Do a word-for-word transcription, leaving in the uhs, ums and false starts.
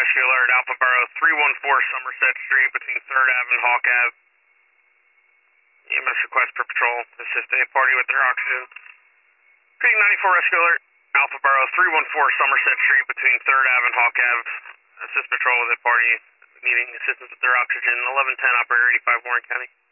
Rescue Alert, Alpha Bravo three one four Somerset Street between third Avenue and Hawk Ave. E M S request per patrol to assist a party with their oxygen. Creek ninety-four Rescue Alert, Alpha Bravo three one four Somerset Street between third Avenue and Hawk Ave. Assist patrol with a party needing assistance with their oxygen. eleven ten Operator eighty-five Warren County.